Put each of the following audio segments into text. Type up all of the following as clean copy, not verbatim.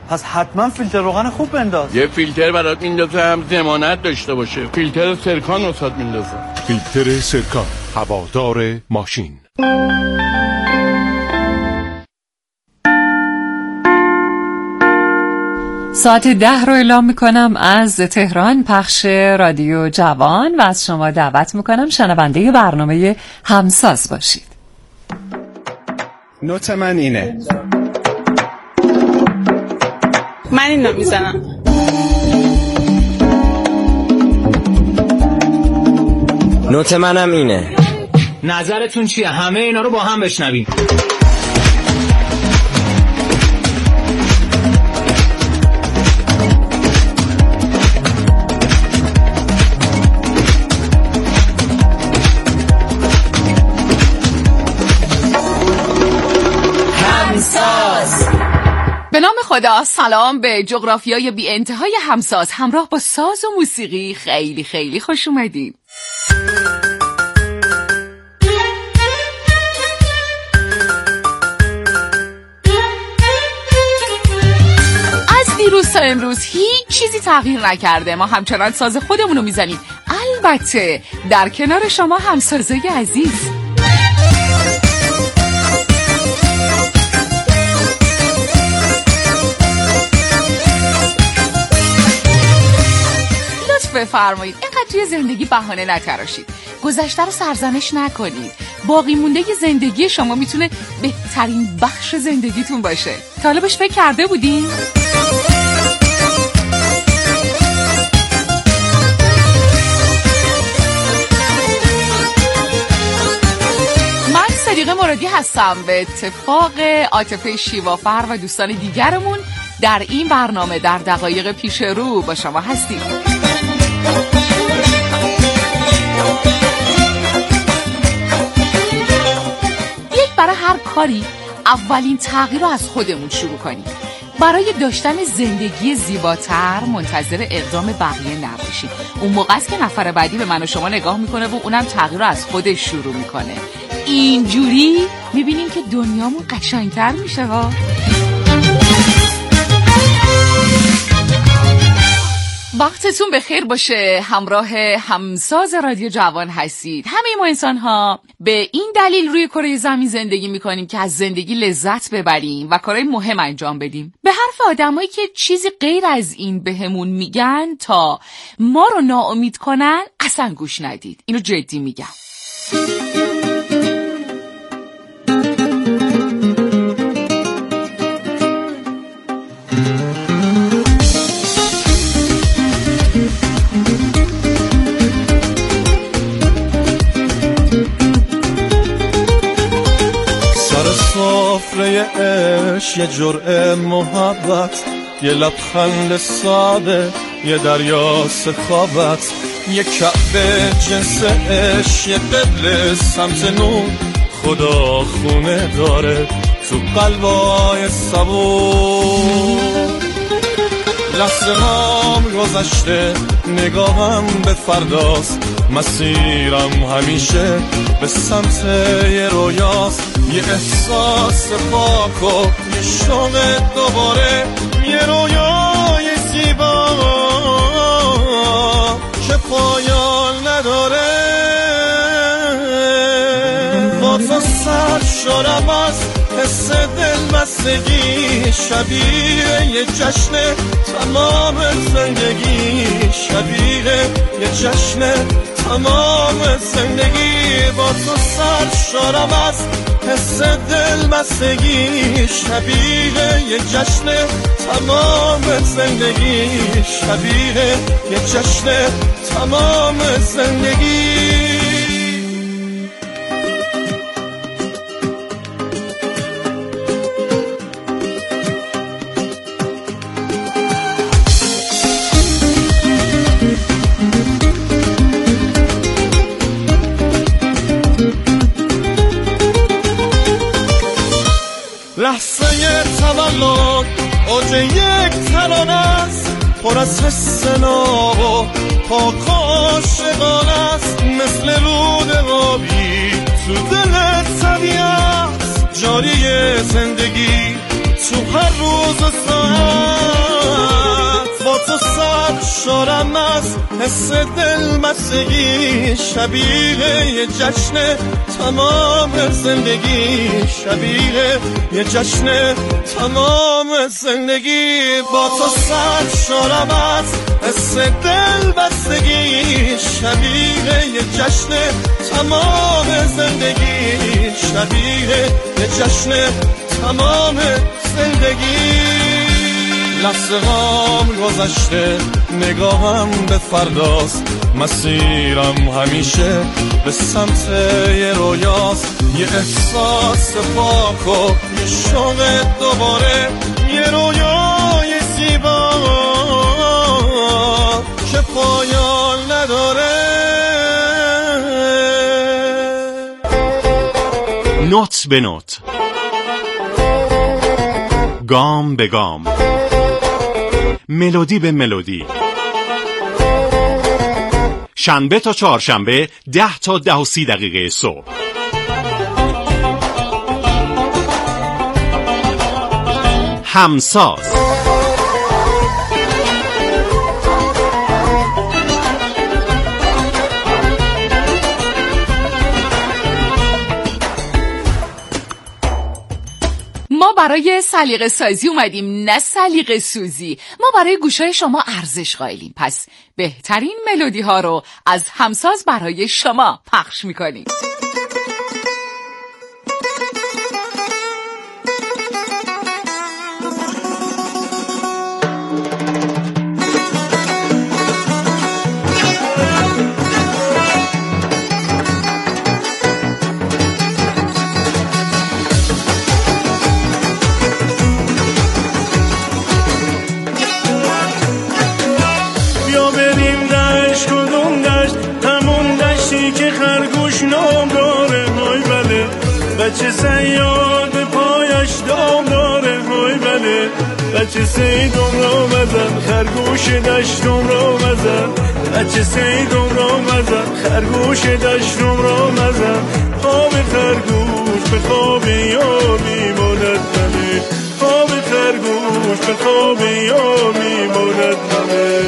پس حتما فیلتر روغن خوب بنداز. یه فیلتر برات میندازه هم ضمانت داشته باشه. فیلتر سرکان واسات میندازه. فیلتر سرکان، هوادار ماشین. ساعت 10 رو اعلام میکنم از تهران، پخش رادیو جوان، و از شما دعوت میکنم شنونده برنامه همساز باشید. نوت من اینه. من این رو میزنم. نوت منم اینه. نظرتون چیه؟ همه اینا رو با هم بشنویم. به نام خدا، سلام به جغرافیای بی انتهای همساز. همراه با ساز و موسیقی خیلی خیلی خوش اومدید. از دیروز تا امروز هیچ چیزی تغییر نکرده. ما همچنان ساز خودمون رو میزنیم، البته در کنار شما همسازای عزیز. بفرمایید اینقدر توی زندگی بهانه نتراشید، گذشته رو سرزنش نکنید. باقی مونده زندگی شما میتونه بهترین بخش زندگیتون باشه. تا حالا بهش فکر کرده بودین؟ من صدیقه مرادی هستم. به اتفاق عاطفه شیوافر و دوستان دیگرمون در این برنامه در دقایق پیش رو با شما هستیم. برای هر کاری اولین تغییر رو از خودمون شروع کنیم. برای داشتن زندگی زیباتر منتظر اقدام بقیه نباشیم. اون موقع است که نفر بعدی به من و شما نگاه میکنه و اونم تغییر رو از خودش شروع میکنه. اینجوری میبینیم که دنیامون قشنگتر میشه ها. وقتتون بخیر باشه. همراه همساز رادیو جوان هستید. همه ما انسان ها به این دلیل روی کره زمین زندگی میکنیم که از زندگی لذت ببریم و کارهای مهم انجام بدیم. به حرف آدمایی که چیزی غیر از این بهمون میگن تا ما رو ناامید کنن اصلا گوش ندید. اینو جدی میگم. سفره عشق، یه جرعه محبت، یه لبخند ساده، یه دریا سخاوت، یه کعبه جنس عشق، یه قبل سمت نور، خدا خونه داره تو قلبای صبور. لحظه هام گذشته، نگاهم به فرداست، مسیرم همیشه به سمت یه رویاست. یه احساس پاک و یه شوق دوباره، یه رویای زیبا که پایان نداره. با تو سر شدم از حس دلبستگی، شبیه یه جشن تمام زندگی، شبیه یه جشن تمام زندگی. با تو سر شدم از حس دلبستگی، شبیه یه جشن تمام زندگی، شبیه یه جشن تمام زندگی. لحظه تولد اوج یک ترانه است، پر از حس ناب و پاک عاشقانه است. مثل رود آبی تو دل طبیعت، جاری زندگی تو هر روز و ساعت. سرشارم از حس دلمستگی، شبیه یه جشن تمام زندگی، شبیه یه جشن تمام زندگی. با تو سرشارم از حس دلبستگی، شبیه یه جشن تمام زندگی، شبیه یه جشن تمام زندگی. لحظه غم گذشته نگاهم به فرداست، مسیرم همیشه به سمت یه رویاست، یه احساس پاک و یه شوق دوباره، یه رویای زیبا که پایان نداره. نوت به نوت، گام به گام، ملودی به ملودی، شنبه تا چهارشنبه 10 تا 10:30 دقیقه صبح. همساز ما برای سلیقه سازی اومدیم، نه سلیقه سوزی. ما برای گوشای شما ارزش قائلیم، پس بهترین ملودی ها رو از همساز برای شما پخش میکنیم. بچه سیاد به پایش دام داره، های بله بچه سیدم را مزن، خرگوش دشتم را مزن، بچه سیدم را مزن، خرگوش دشتم را مزن. خواب خرگوش به خواب یار میماند بله، خواب خرگوش به خواب یار میماند بله.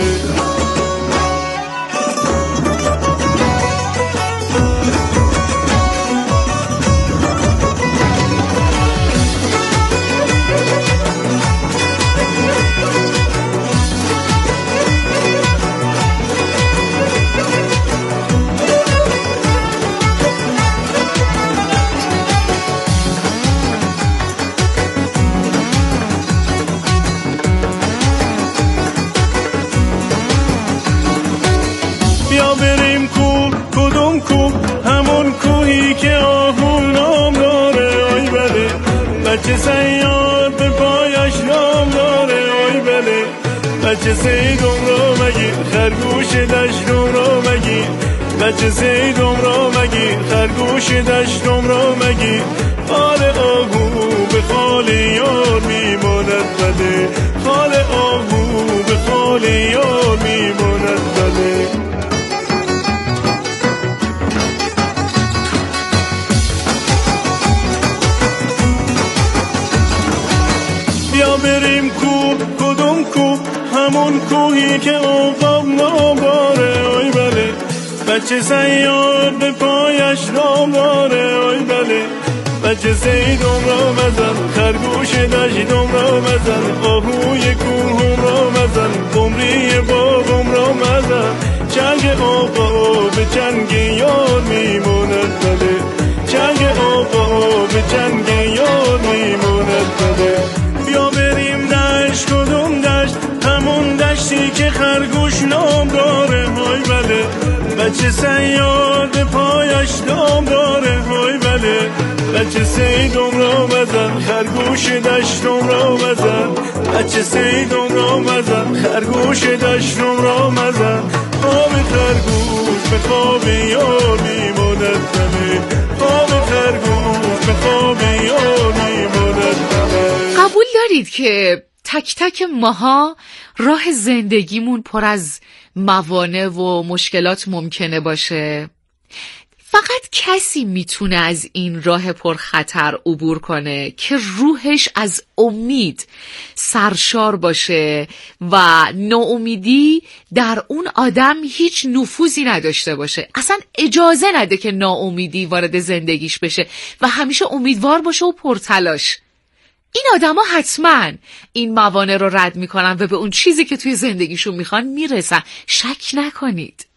بچه سیاد به پایش نام داره، آی بله بچه سیدم را مگیر، خرگوش دشتم را مگیر، بچه سیدم را مگیر، خرگوش دشتم را مگیر. خال آهو به خال یار میماند بله، خال آهو به خال یار میماند بله. بیا بریم کوه، کدوم کوه؟ همون کوهی که آفتاب نام داره، آی بله بچه سیاد به پایش نام داره، آی بله بچه سیدم را مزن، خرگوش دشتم را مزن، آهوی کوهم را مزن، قمری باغم را مزن. چنگ آقا به چنگ یار میماند بله، چنگ آقا به چنگ یار میماند بله. بیا بریم دشت، کدوم دشت؟ همون دشتی که خرگوش نام داره، های بله بچه سیاد به پایش دام داره، های بله بچه سیدم را مزن، خرگوش دشتم را مزن، بچه سیدم را مزن، خرگوش دشتم را مزن. خواب خرگوش به خواب یار میماند بله، خواب خرگوش به خواب یار میماند بله. قبول دارید که تک تک ماها راه زندگیمون پر از موانع و مشکلات ممکنه باشه؟ فقط کسی میتونه از این راه پرخطر عبور کنه که روحش از امید سرشار باشه و ناامیدی در اون آدم هیچ نفوذی نداشته باشه، اصلا اجازه نده که ناامیدی وارد زندگیش بشه و همیشه امیدوار باشه و پرتلاش. این آدم ها حتما این موانع رو رد میکنن و به اون چیزی که توی زندگیشون میخوان میرسن، شک نکنید.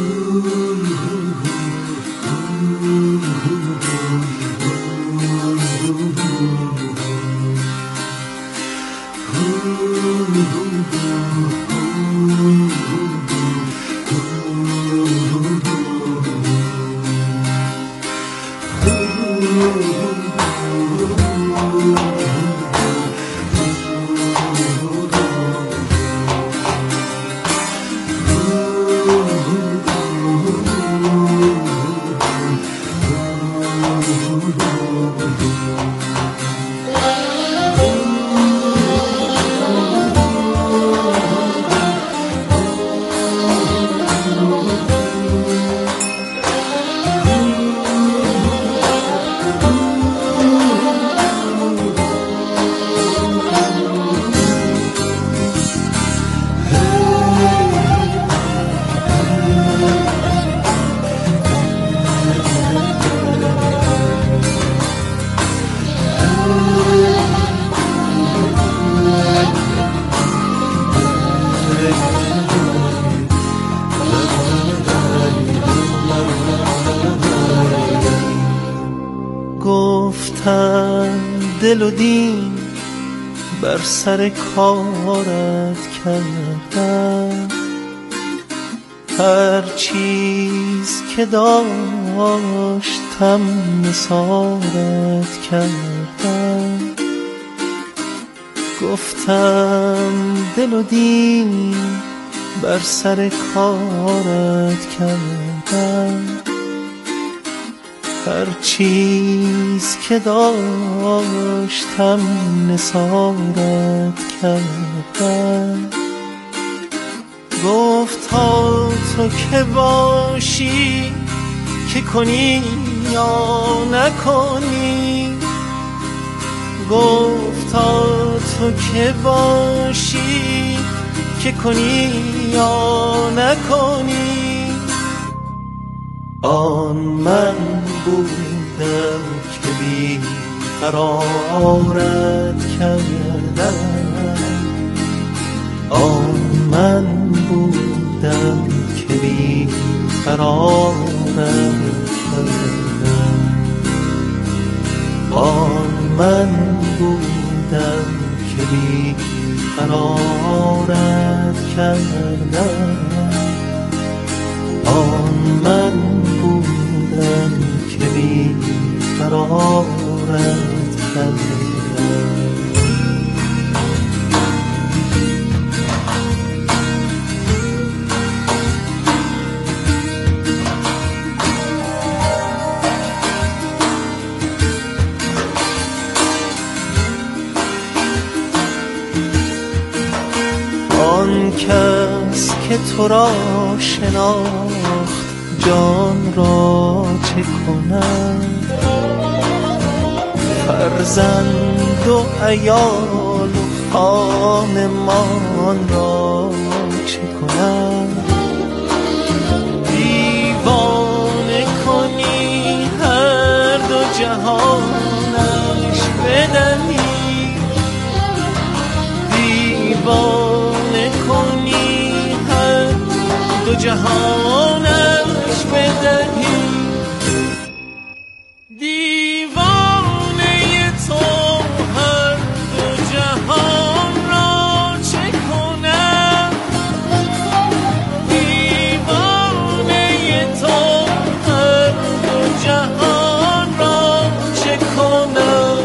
دل و دین بر سر کارت کردم، هر چیز که داشتم نثارت کردم. گفتم دل و دین بر سر کارت کردم، هر چیز که داشتم نثارت کردم. گفت تا تو که باشی که کنی یا نکنی، گفت تا تو که باشی که کنی یا نکنی. آن من بودم که بی قرارت کردم، آن من بودم که بی قرارت کردم، آن من بودم که بی قرارت کردم، آن من بودم که بی قرارت کردم. آن کس که تو را شناخت جان را چه کند، فرزند و عیال و خانمان را چه کند. دیوانه کنی هر دو جهانش بدهی، دیوانه کنی هر دو جهانش بدهی. دیوانه تو هر دو جهان را چه کنم، دیوانه تو هر دو جهان را چه کنم،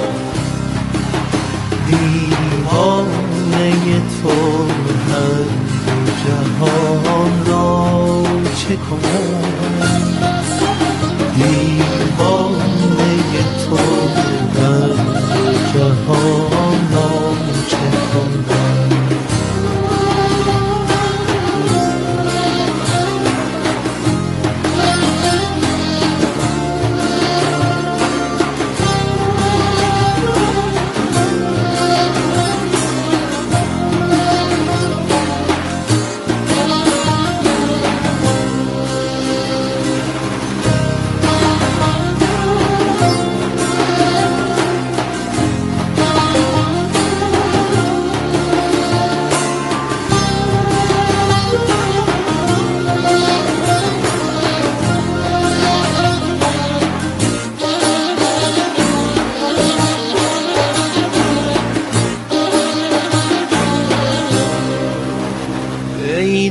دیوانه تو هر دو جهان را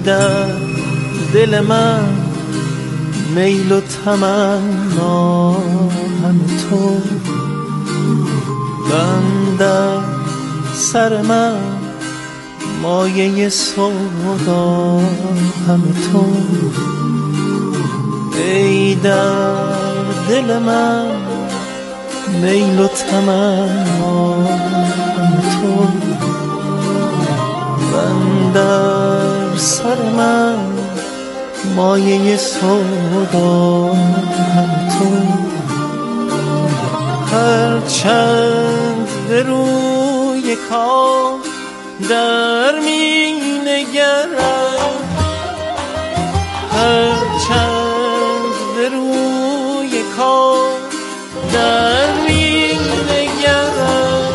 در دل من میل و تمنا همه تو، بندر سر من مایه سودا همه تو، ای در دل من میل و تمنا همه تو، بندر سر من مایه سودا همه تو، هر چند به روی کار در می نگرم، هر چند به روی کار در می نگرم،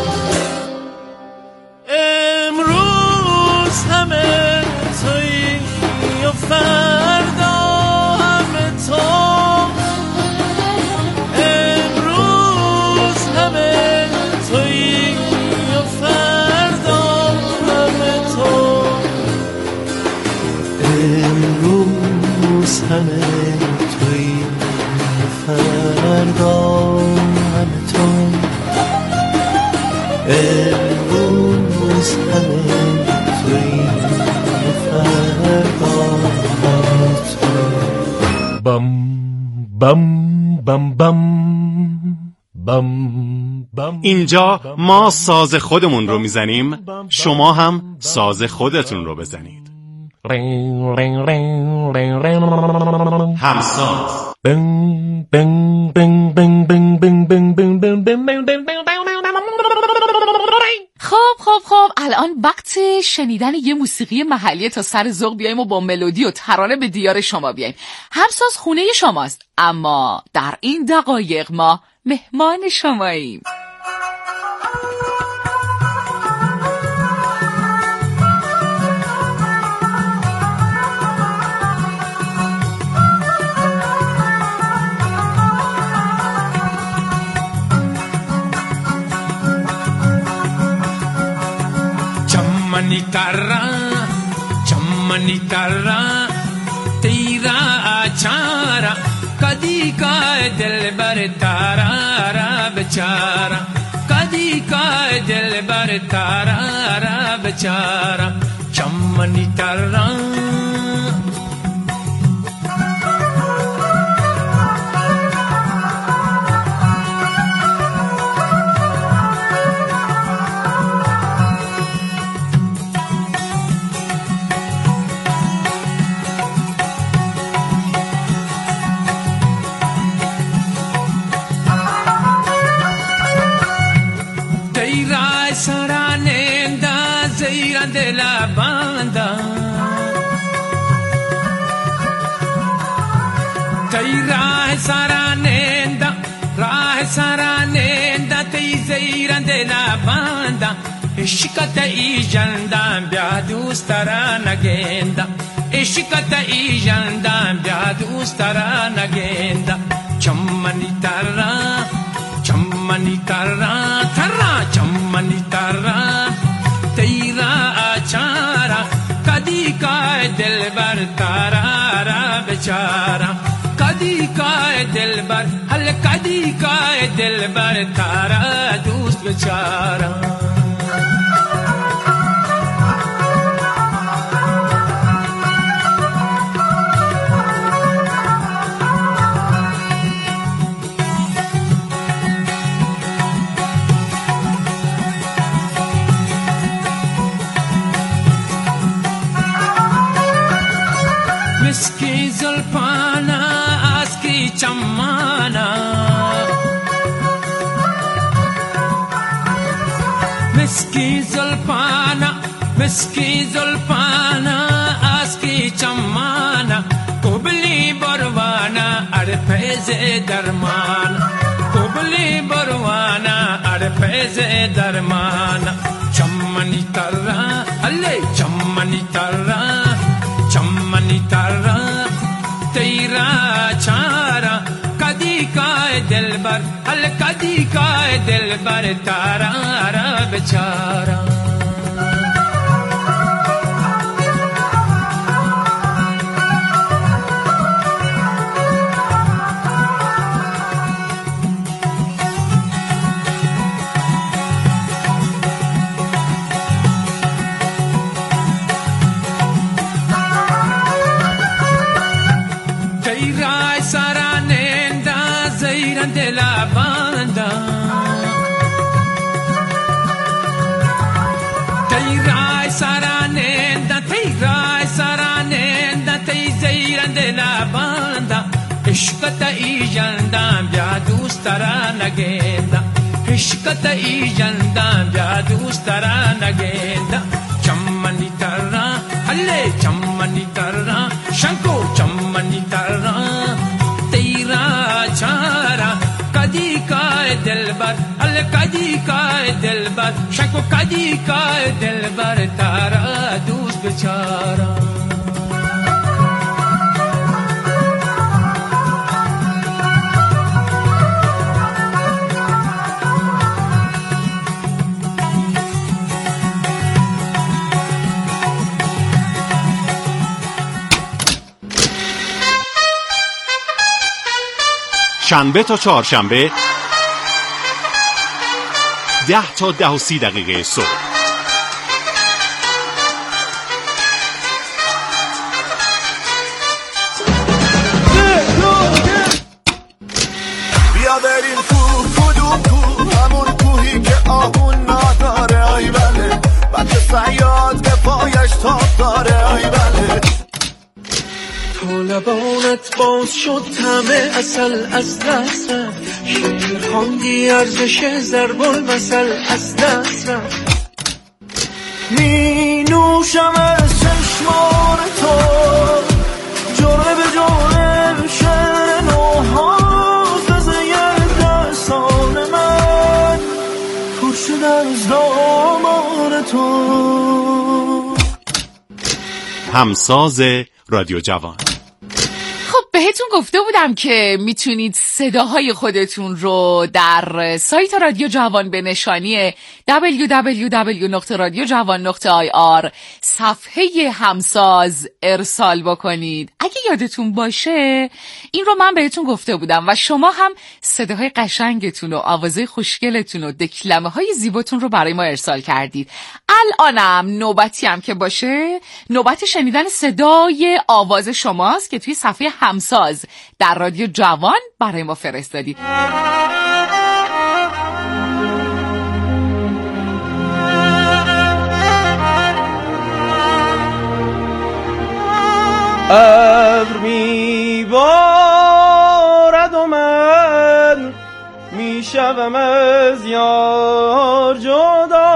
امروز همه تویی و فردا همه تو، امروز همه تویی و فردا همه تو، امروز همه تویی و فردا همه تو، امروز همه تویی و فردا همه تو. بم بم بم بم بم بم. اینجا ما ساز خودمون رو میزنیم، شما هم ساز خودتون رو بزنید. همساز. خب الان وقت شنیدن یه موسیقی محلی تا سر ذوق بیایم و با ملودی و ترانه به دیار شما بیایم. همساز خونه شماست، اما در این دقایق ما مهمان شماییم. चम्मनी तारा तेरा आचारा कदी का दिल बर तारा रा बेचारा, कदी का दिल बर तारा रा बेचारा, चम्मनी तारा de la banda, tei rahe saranenda, tei zairan de la banda, ishqata I jandam bya dostara nagenda, ishqata I jandam bya dostara nagenda, chammani tarra tarra chammani tarra तेरा आचारा कदी का दिल बर तारा रा बेचारा, कदी का दिल बर हल कदी का दिल बर तारा दोस्त बेचारा। इसकी जुल्फाना आज की चम्माना, इसकी जुल्फाना आज की चम्माना, कुबली बरवाना अरे फैज़े दरमाना, कुबली बरवाना अरे फैज़े दरमाना, चम्मनी तररा अल्ले चम्मनी तररा चम्मनी तारा तेरा चारा कदी का दिल बर हल कदी का दिल बर तारा रा बेचारा। لباندا عشقت ای جندم بیا دوست را نگیندا عشقت ای جندم بیا دوست را نگیندا چمنی ترا هله چمنی ترا شنکو چمنی ترا تیرا چارا کدی کا دلبر هله کدی کا دلبر شنکو کدی کا دلبر تارا دوست بیچارا شنبه تا چهارشنبه 10 تا 10:30 صبح. بیا بریم کوه کدوم کوه همون کوهی که آهون نداره آی بله بچه صیاد به پایش تاب داره آی بله تو لبانت باز شد همه اصل از دست رفت شعر خواندی ارزش ضرب المثل از دست رفت می نوشم از چشمان تو جرعه به جرعه شعر نوحاز زیر دستان من پر شد از دامان تو. همساز رادیو جوان. بهتون گفته بودم که میتونید صداهای خودتون رو در سایت رادیو جوان به نشانی www.radiojavan.ir صفحه همساز ارسال بکنید. اگه یادتون باشه این رو من بهتون گفته بودم و شما هم صداهای قشنگتون و آوازهای خوشگلتون و دکلمه های زیباتون رو برای ما ارسال کردید. الانم نوبتی هم که باشه نوبت شنیدن صدای آواز شماست که توی صفحه همساز در رادیو جوان برای ما فرستادید. ابر میبارد و من میشوم از یار جدا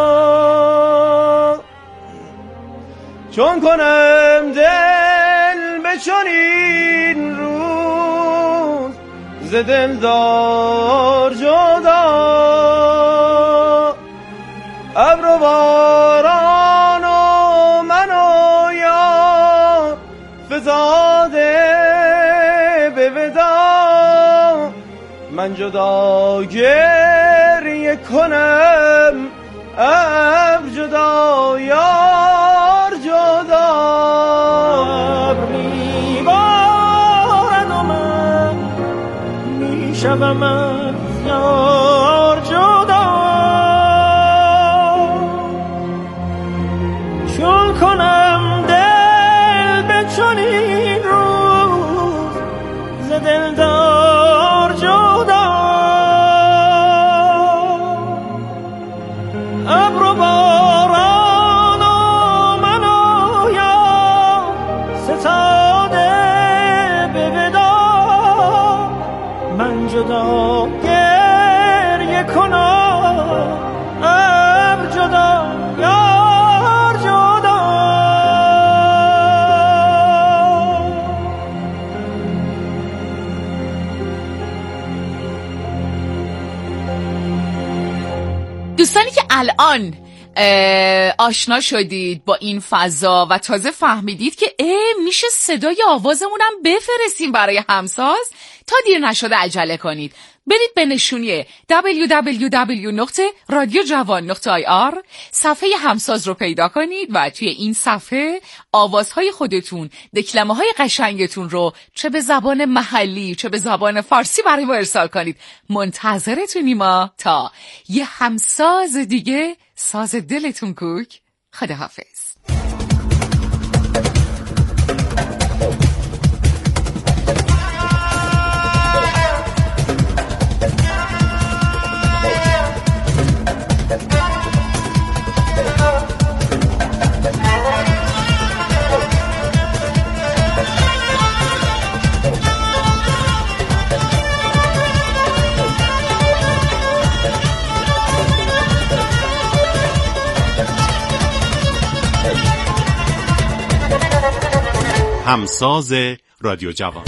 چون کنم دل به چنین روز ز دلدار جدا ابر و باران و من و یار فزاده به ودا من جدا گریه کنم ابر جدا یار جدا ابر میبارد و من میشوم از یار جدا چون کنم دل به چنین روز ز دلدار جدا ابر و باران و من و یار ستاده به ودا من جدا گریه کنم ابر جدا یار جدا. دوستانی که الان آشنا شدید با این فضا و تازه فهمیدید که میشه صدای آوازمونم بفرستیم برای همساز، تا دیر نشده عجله کنید. برید به نشونی www.radiojavan.ir صفحه همساز رو پیدا کنید و توی این صفحه آوازهای خودتون، دکلمه‌های قشنگتون رو چه به زبان محلی چه به زبان فارسی برای ما ارسال کنید. منتظرتونیم ما تا یه همساز دیگه، ساز دلتون کوک. خداحافظ. همساز رادیو جوان.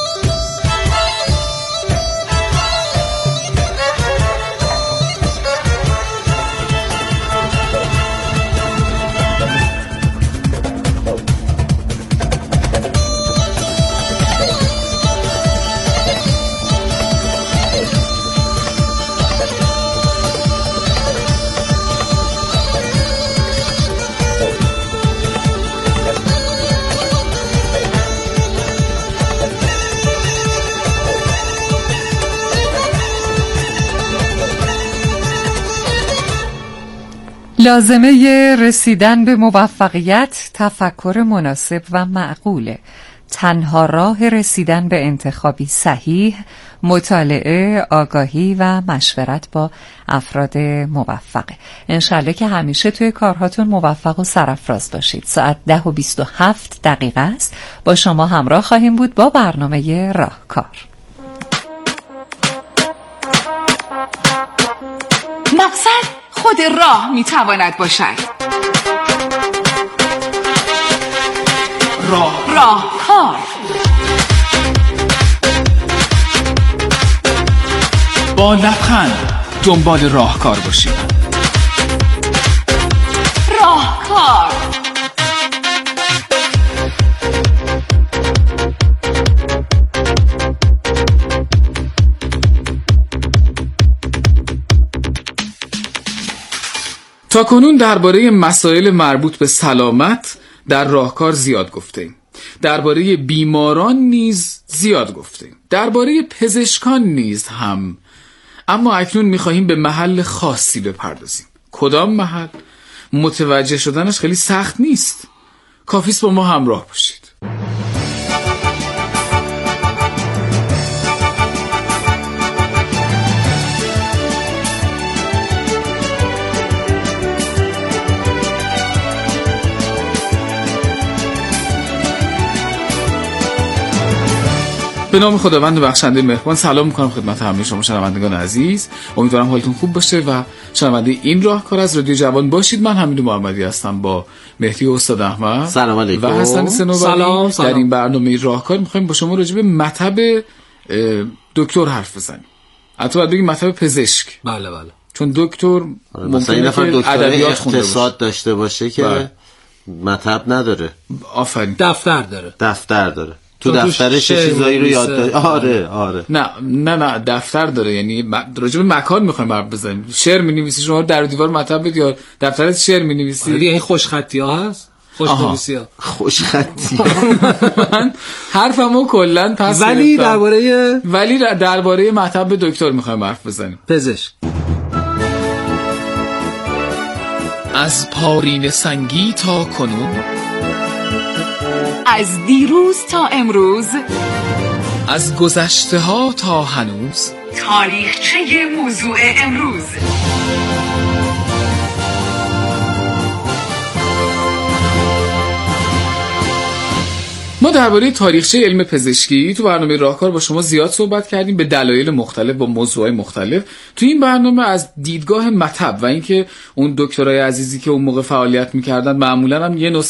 لازمه رسیدن به موفقیت تفکر مناسب و معقوله. تنها راه رسیدن به انتخابی صحیح مطالعه، آگاهی و مشورت با افراد موفقه. انشالله که همیشه توی کارهاتون موفق و سرافراز باشید. ساعت 10:27 است. با شما همراه خواهیم بود با برنامه راهکار. مقصد خود راه میتواند باشد. راهکار. با لبخند دنبال راهکار باشید. راهکار. تاکنون درباره مسائل مربوط به سلامت در راهکار زیاد گفتیم. درباره بیماران نیز زیاد گفتیم. درباره پزشکان نیز هم. اما اکنون می‌خواهیم به محل خاصی بپردازیم. کدام محل؟ متوجه شدنش خیلی سخت نیست. کافیست با ما همراه باشید. به نام خداوند بخشنده مهربان سلام میکنم خدمت همه شما شنوندگان عزیز. امیدوارم حالتون خوب باشه و شنونده این راهکار از رادیو جوان باشید. من حمید محمدی هستم با مهدی استاد احمد سلام علیکم و حسن سنوبری. در این برنامه راهکار میخوایم با شما راجع به مطب دکتر حرف بزنیم. حتی باید بگیم مطب پزشک. بله چون دکتر مثلا این نفر دکتر اقتصاد داشته باشه که مطب نداره. آفرین. دفتر داره. تو دفترش چیزایی رو یاد داره. آره. نه دفتر داره. یعنی راجع به مکان میخوایم حرف بزنیم. شعر می‌نویسی شما در دیوار مطب یا دفترت شعر می‌نویسی. این خوشخطی‌ها هست. خوشنویسی‌ها. خوشخطی. من حرفمو کلاً پس ولی درباره مطب دکتر میخوایم حرف بزنیم. پزشک. از پارین سنگی تا کنون، از دیروز تا امروز، از گذشته ها تا هنوز، تاریخچه موضوع امروز. ما درباره تاریخچه علم پزشکی تو برنامه راهکار با شما زیاد صحبت کردیم به دلایل مختلف با موضوعات مختلف. تو این برنامه از دیدگاه مطب و اینکه اون دکترای عزیزی که اون موقع فعالیت می‌کردن معمولاً هم یه